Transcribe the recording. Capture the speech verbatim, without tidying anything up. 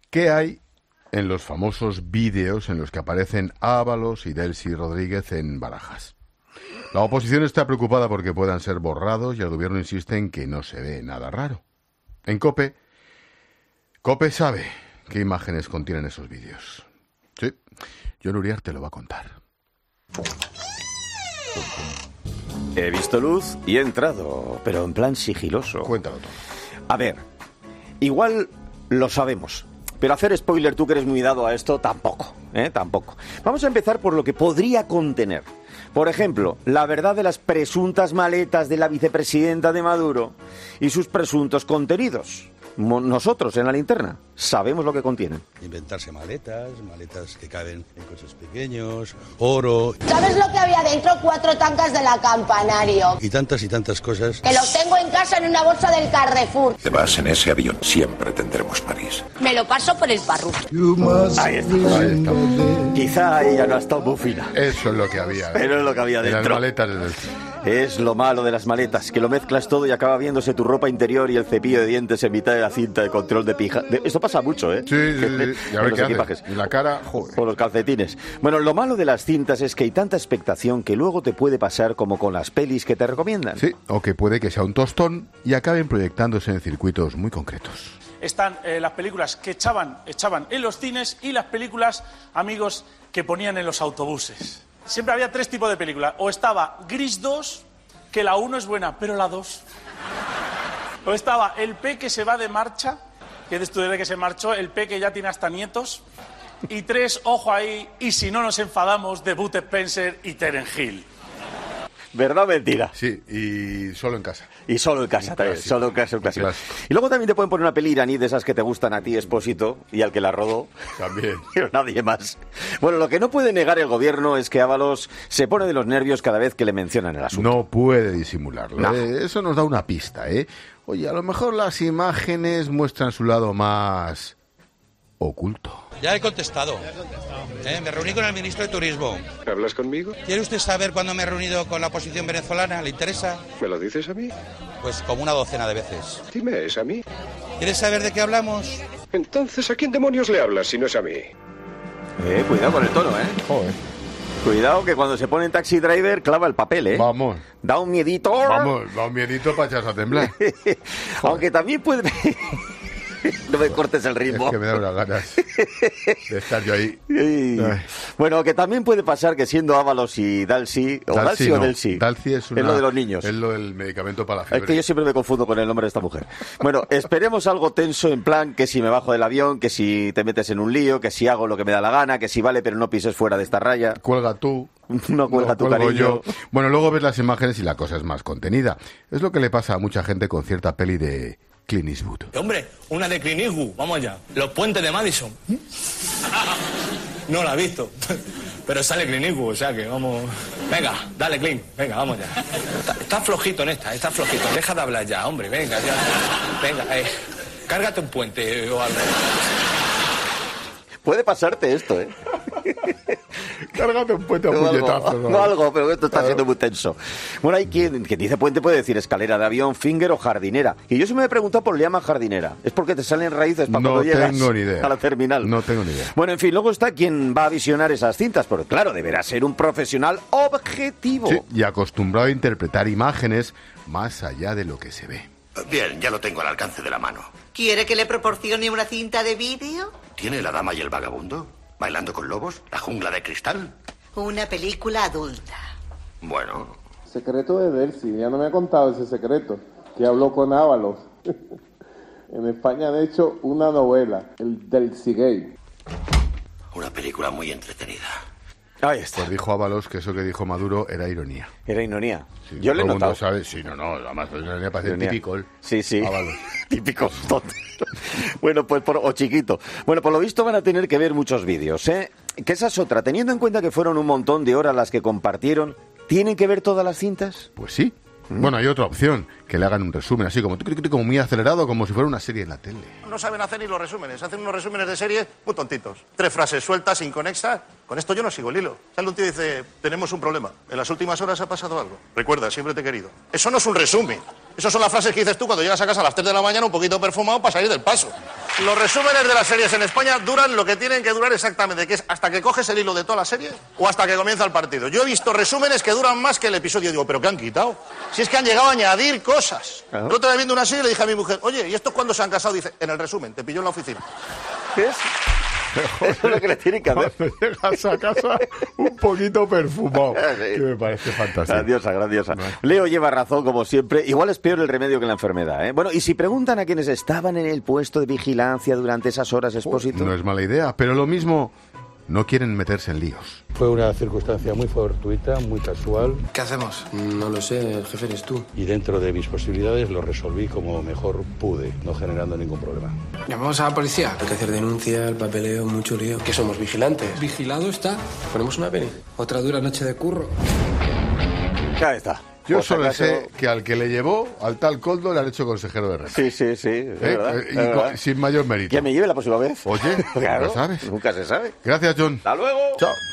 ¿Qué hay en los famosos vídeos en los que aparecen Ábalos y Delcy Rodríguez en Barajas? La oposición está preocupada porque puedan ser borrados y el gobierno insiste en que no se ve nada raro. En COPE, COPE sabe qué imágenes contienen esos vídeos. Sí, Jon Uriarte lo va a contar. He visto luz y he entrado, pero en plan sigiloso. Cuéntalo todo. A ver, igual lo sabemos, pero hacer spoiler, tú que eres muy dado a esto, tampoco, ¿eh? Tampoco. Vamos a empezar por lo que podría contener. Por ejemplo, la verdad de las presuntas maletas de la vicepresidenta de Maduro y sus presuntos contenidos. Nosotros, en la linterna, sabemos lo que contienen. Inventarse maletas, maletas que caben en coches pequeños, oro... ¿Sabes lo que había dentro? Cuatro tancas de la Campanario. Y tantas y tantas cosas. Que los tengo en casa en una bolsa del Carrefour. Te vas en ese avión, siempre tendremos París. Me lo paso por el parrufo. Ahí está, ahí está. Quizá ella no ha estado muy fina. Eso es lo que había. Pero es lo que había dentro. Las maletas del... Es lo malo de las maletas, que lo mezclas todo y acaba viéndose tu ropa interior y el cepillo de dientes en mitad de la cinta de control de pija. Esto pasa mucho, ¿eh? Sí, sí, sí. Y a ver qué haces. Y la cara, joder. O los calcetines. Bueno, lo malo de las cintas es que hay tanta expectación que luego te puede pasar como con las pelis que te recomiendan. Sí, o que puede que sea un tostón y acaben proyectándose en circuitos muy concretos. Están eh, las películas que echaban, echaban en los cines y las películas, amigos, que ponían en los autobuses. Siempre había tres tipos de películas. O estaba Gris dos, que la uno es buena, pero la dos... O estaba El P que se va de marcha, que es de que se marchó, El P que ya tiene hasta nietos. Y tres, ojo ahí, y si no nos enfadamos, de Bud Spencer y Terence Hill. ¿Verdad o mentira? Sí, y solo en casa. Y solo en casa también, solo en casa, en casa. Y luego también te pueden poner una peli iraní de esas que te gustan a ti, Expósito, y al que la rodó. También. Pero nadie más. Bueno, lo que no puede negar el gobierno es que Ábalos se pone de los nervios cada vez que le mencionan el asunto. No puede disimularlo. No. Eh, eso nos da una pista, ¿eh? Oye, a lo mejor las imágenes muestran su lado más oculto. Ya he contestado. Eh, me reuní con el ministro de Turismo. ¿Hablas conmigo? ¿Quiere usted saber cuándo me he reunido con la oposición venezolana? ¿Le interesa? ¿Me lo dices a mí? Pues como una docena de veces. Dime, ¿es a mí? ¿Quieres saber de qué hablamos? Entonces, ¿a quién demonios le hablas si no es a mí? Eh, cuidado con el tono, ¿eh? Joder. Cuidado que cuando se pone en Taxi Driver clava el papel, ¿eh? Vamos. Da un miedito. Vamos, da un miedito para echarse a temblar. Aunque también puede... No me cortes el ritmo. Es que me da unas ganas de estar yo ahí. Ay. Bueno, que también puede pasar que siendo Ábalos y Dalcy, o Dalcy, no. o Delcy, Dalcy es, una, es lo de los niños. Es lo del medicamento para la fiebre. Es que yo siempre me confundo con el nombre de esta mujer. Bueno, esperemos algo tenso en plan que si me bajo del avión, que si te metes en un lío, que si hago lo que me da la gana, que si vale pero no pises fuera de esta raya. Cuelga tú. No cuelga no, tu cuelgo cariño. yo. Bueno, luego ves las imágenes y la cosa es más contenida. Es lo que le pasa a mucha gente con cierta peli de Clint Eastwood. Hombre, una de Clint Eastwood, vamos allá. Los puentes de Madison. No la he visto. Pero sale Clint Eastwood, o sea que vamos... Venga, dale Clint, venga, vamos ya. Está, está flojito en esta, está flojito. Deja de hablar ya, hombre, venga, ya. Venga, eh, cárgate un puente o algo. Puede pasarte esto, ¿eh? Cárgate un puente a no puñetazos. Algo, no algo, pero esto está claro. Siendo muy tenso. Bueno, hay quien, quien dice puente puede decir escalera de avión, finger o jardinera. Y yo se me he preguntado por qué le llaman jardinera. ¿Es porque te salen raíces para no cuando llegas tengo ni idea. a la terminal? No tengo ni idea. Bueno, en fin, luego está quien va a visionar esas cintas, porque claro, deberá ser un profesional objetivo. Sí, y acostumbrado a interpretar imágenes más allá de lo que se ve. Bien, ya lo tengo al alcance de la mano. ¿Quiere que le proporcione una cinta de vídeo? ¿Tiene La dama y el vagabundo? ¿Bailando con lobos? ¿La jungla de cristal? Una película adulta. Bueno. Secreto de Delcy, ya no me ha contado ese secreto, que habló con Ábalos. En España han hecho una novela, el Delcy Gay. Una película muy entretenida. Ahí está. Pues dijo Ábalos que eso que dijo Maduro era ironía. Era ironía. Sí, yo le he notado. Sabe. Sí, no, no, además es ironía para ser típico. Sí, sí. Ábalos. Típico. Bueno, pues por, o chiquito. Bueno, por lo visto van a tener que ver muchos vídeos, ¿eh? Que esa es otra. Teniendo en cuenta que fueron un montón de horas las que compartieron, ¿tienen que ver todas las cintas? Pues sí. ¿Mm? Bueno, hay otra opción, que le hagan un resumen, así como, como muy acelerado, como si fuera una serie en la tele. No saben hacer ni los resúmenes, hacen unos resúmenes de serie muy tontitos. Tres frases sueltas, inconexas. Con esto yo no sigo el hilo. Sale un tío y dice, tenemos un problema. En las últimas horas ha pasado algo. Recuerda, siempre te he querido. Eso no es un resumen. Esas son las frases que dices tú cuando llegas a casa a las tres de la mañana un poquito perfumado para salir del paso. Los resúmenes de las series en España duran lo que tienen que durar exactamente, que es hasta que coges el hilo de toda la serie o hasta que comienza el partido. Yo he visto resúmenes que duran más que el episodio. Digo, ¿pero qué han quitado? Si es que han llegado a añadir cosas. El otro día viendo una serie le dije a mi mujer, oye, ¿y estos cuándo se han casado? Dice, en el resumen, te pilló en la oficina. ¿Qué es? Eso es lo que le tienen que hacer. Cuando llegas a casa un poquito perfumado, Sí. que me parece fantástico. Grandiosa, grandiosa. Leo lleva razón, como siempre. Igual es peor el remedio que la enfermedad, ¿eh? Bueno, y si preguntan a quienes estaban en el puesto de vigilancia durante esas horas, Expósito... No es mala idea, pero lo mismo, no quieren meterse en líos. Fue una circunstancia muy fortuita, muy casual. ¿Qué hacemos? No lo sé, el jefe eres tú. Y dentro de mis posibilidades lo resolví como mejor pude, no generando ningún problema. ¿Llamamos a la policía? Hay que hacer denuncia, el papeleo, mucho lío. ¿Qué somos, vigilantes? Vigilado está. Ponemos una peli. Otra dura noche de curro. Ya está. Yo Por si solo acaso- sé que al que le llevó, al tal Coldo, le han hecho consejero de red. Sí, sí, sí. Es ¿Eh? verdad, Eh, es y verdad. co- sin mayor mérito. Que me lleve la próxima vez. Oye, Claro, lo sabes. nunca se sabe. Gracias, John. Hasta luego. Chao.